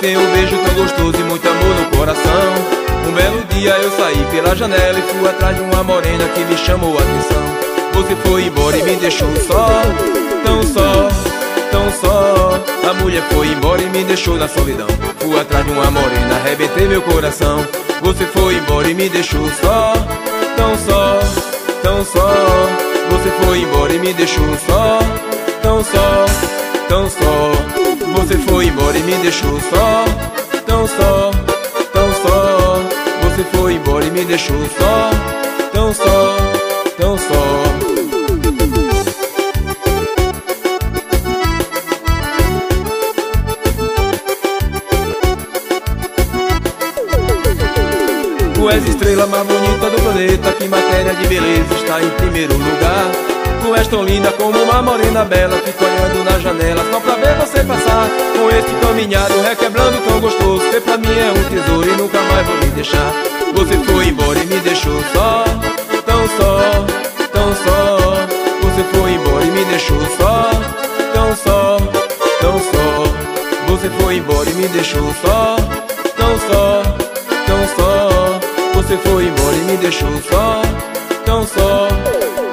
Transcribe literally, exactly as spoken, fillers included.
tem um beijo tão gostoso e muito amor no coração. Um belo dia eu saí pela janela e fui atrás de uma morena que me chamou a atenção. Você foi embora e me deixou só, tão só, tão só. A mulher foi embora e me deixou na solidão. Fui atrás de uma morena, arrebentei meu coração. Você foi embora e me deixou só, tão só, tão só. Você foi embora e me deixou só, tão só, tão só. Você foi embora e me deixou só, tão só, tão só. Você foi embora e me deixou só, tão só, tão só. Tu és estrela mais bonita do planeta, que matéria de beleza está em primeiro lugar. Tu és tão linda como uma morena bela, fico olhando na janela só pra ver você passar. Com este caminhado requebrando tão gostoso, que pra mim é um tesouro e nunca mais vou lhe deixar. Você foi embora e me deixou só, tão só, tão só. Você foi embora e me deixou só, tão só, tão só. Você foi embora e me deixou só, tão só, tão só. Você foi embora e me deixou só, tão só,